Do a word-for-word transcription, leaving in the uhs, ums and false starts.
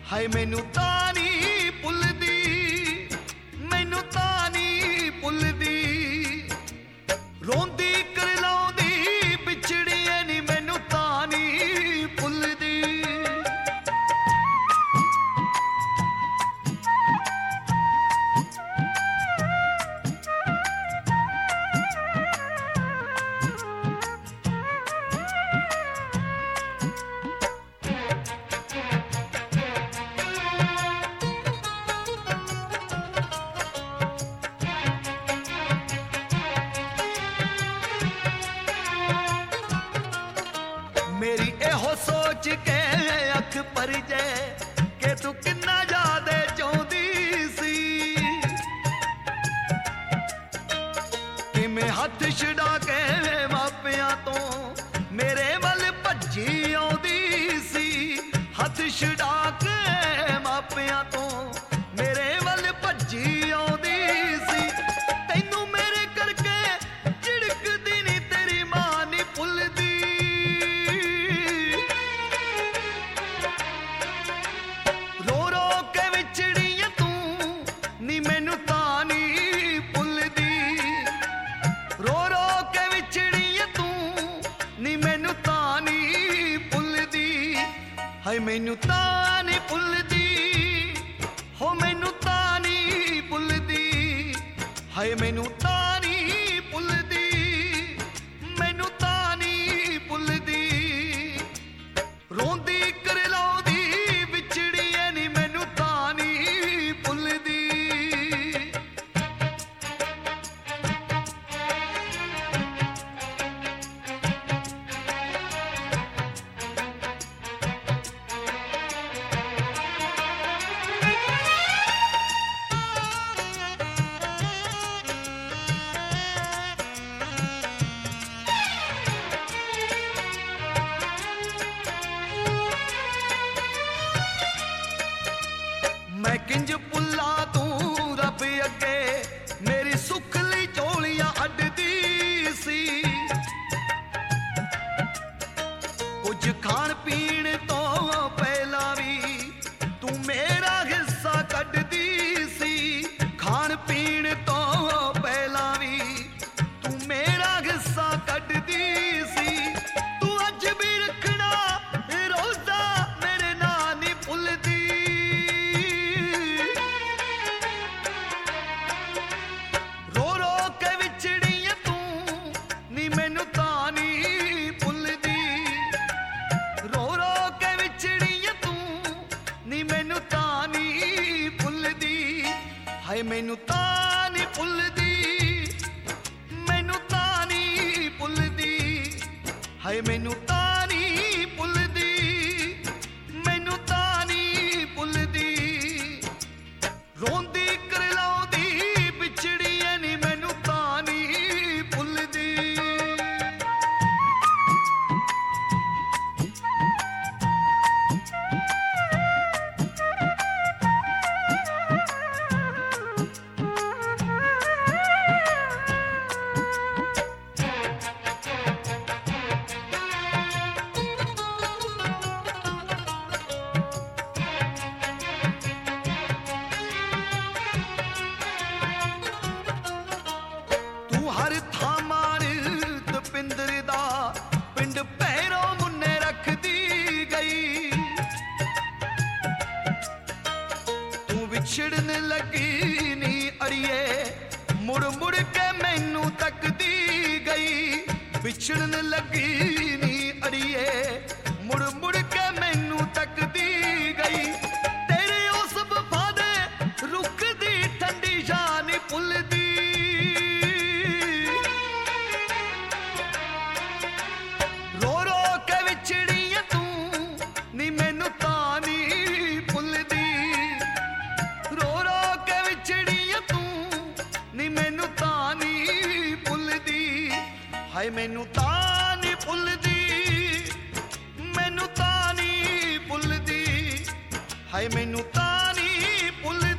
ਹਾਏ ਮੈਨੂੰ ਤਾਂ ਨੀ ਭੁੱਲਦੀ, ਮੈਨੂੰ ਤਾਂ ਨੀ ਭੁੱਲਦੀ, ਰੋਂਦੀ ਕਰਲਾਉਂਦੀ ਵਿਛੜੀਏ ਨੀ ਮੈਨੂੰ ਤਾਂ ਨੀ ਭੁੱਲਦੀ। मेरी एहो सोच के अख भर जाए कि तू किन्ना याद चाहती सी, कि मैं हथ छड़ा के मापिया तो मेरे वल भज्जी आउंदी सी, हथ छड़ा के मापिया तो मेरे वल भज्जी आउंदी सी। तैनू मेरे करके झिड़कदी नी तेरी मां नी भुलदी, ਹਾਏ ਮੈਨੂੰ ਤਾਂ ਨੀ ਭੁੱਲਦੀ, ਹੋ ਮੈਨੂੰ ਤਾਂ ਨੀ ਭੁੱਲਦੀ, ਹਾਏ ਮੈਨੂੰ ਤਾਂ ਨੀ ਭੁੱਲਦੀ, ਮੈਨੂੰ ਤਾਂ ਨੀ ਭੁੱਲਦੀ, ਰੋਂਦੀ ਕਰਲਾਉਂਦੀ ਵਿਛੜੀਏ ਨੀ ਮੈਨੂੰ ਤਾਂ ਨੀ ਭੁੱਲਦੀ। मैं किंज भुल्ला तू रब अगे मेरी सुखली झोलियां अड्डदी सी, कुछ खाण पीण तो पहला भी तू मेरा हिस्सा कड्डदी सी, खाण पीण तो पहला भी तू मेरा हिस्सा कड्डदी सी। तू अज भी रखना रोज़ा मेरे नां नी भुलदी, ਹਾਏ ਮੈਨੂੰ ਤਾਂ ਨੀ ਭੁੱਲਦੀ, ਮੈਨੂੰ ਤਾਂ ਨੀ ਭੁੱਲਦੀ, ਹਾਏ ਮੈਨੂੰ ਤਾਂ ਨੀ ਭੁੱਲਦੀ, ਮੈਨੂੰ ਤਾਂ ਨੀ ਭੁੱਲਦੀ, ਰੋਂਦੀ ਕਰਲਾਉਂਦੀ ਵਿਛੜੀਏ ਨੀ ਮੈਨੂੰ ਤਾਂ ਨੀ ਭੁੱਲਦੀ। हर थां मार तपिंदर दा पिंड पैरों मुन्ने रख दी गई, तू विछड़न लगी नी अड़िए मुड़ मुड़ के मैनू तकदी गई, विछड़न लगी नी अड़िए मुड़ मुड़ के मैनू तकदी गई। तेरे उस वफा दे रुख दी ठंडी शान भुलदी, ਹਾਏ ਮੈਨੂੰ ਤਾਂ ਨੀ ਭੁੱਲਦੀ, ਮੈਨੂੰ ਤਾਂ ਨੀ ਭੁੱਲਦੀ, ਹਾਏ ਮੈਨੂੰ ਤਾਂ ਨੀ ਭੁੱਲਦੀ।